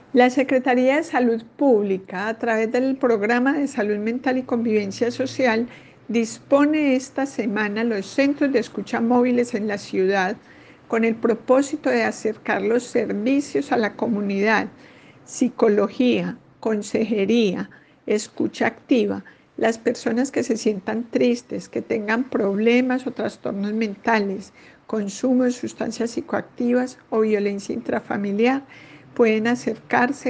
La Secretaría de Salud Pública, a través del Programa de Salud Mental y Convivencia Social, dispone esta semana los centros de escucha móviles en la ciudad con el propósito de acercar los servicios a la comunidad, psicología, consejería, escucha activa. Las personas que se sientan tristes, que tengan problemas o trastornos mentales, consumo de sustancias psicoactivas o violencia intrafamiliar, pueden acercarse